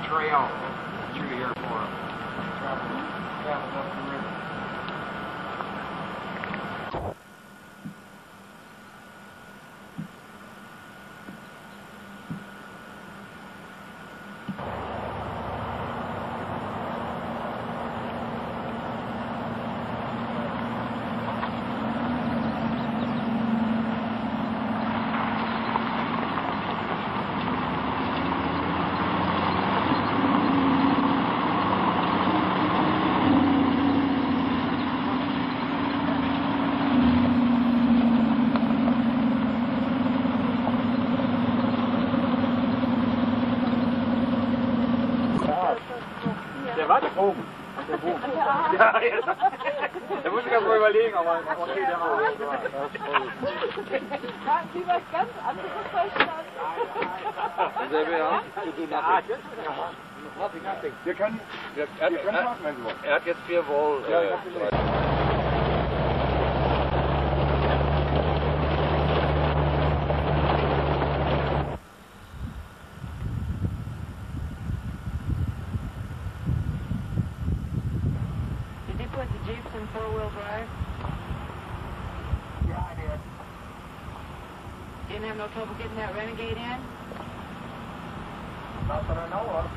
trail through here for them. Travel up the river. Der war der Bogen. Der Bogen. Ja, jetzt. Da muss ich erst mal überlegen, aber okay, der war Hatten Sie was ganz anderes verstanden? Dasselbe, ja. Wir können machen, wenn Sie wollen. Er hat jetzt 4 Wohl. Four-wheel drive? Yeah, I did. Didn't have no trouble getting that Renegade in? Not that I know of.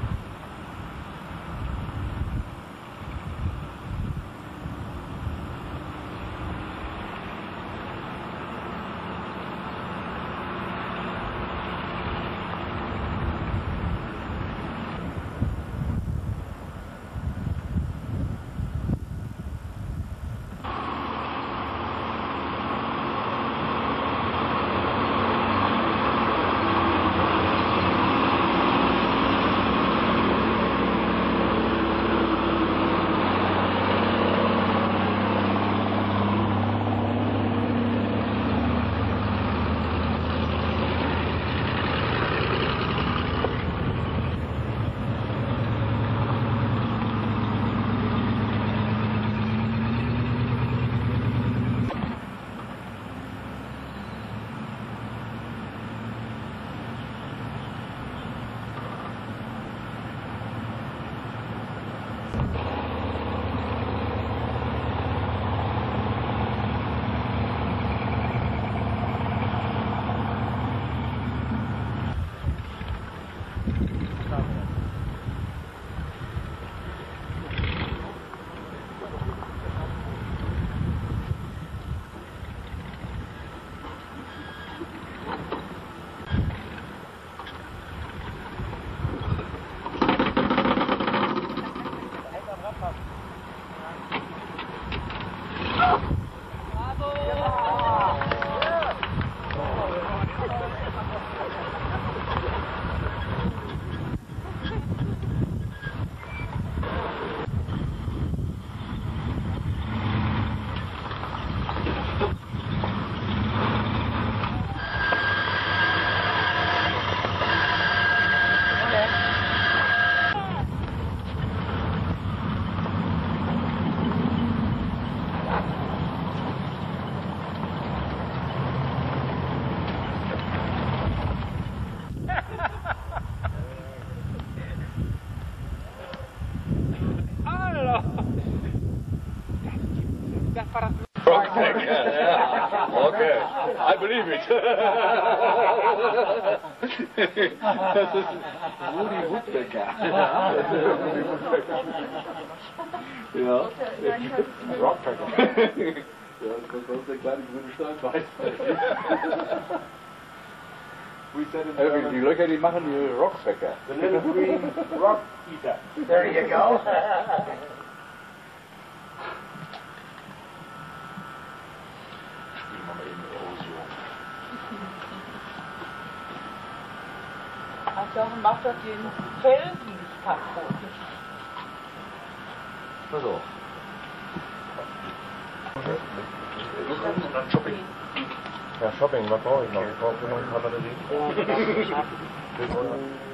Okay, I believe it. Das ist Rudi Woodpecker. Ja. Rockpacker. Ja, das ist der kleine grüne Steinbein. Die Löcher, die machen die Rockpacker. The little green rock eater. There you go. Hauptsache macht das den Felsen nicht kaputt. Also. Und dann Shopping. Ja, Shopping, was brauche ich noch? Ich brauche noch ein paar Batterien.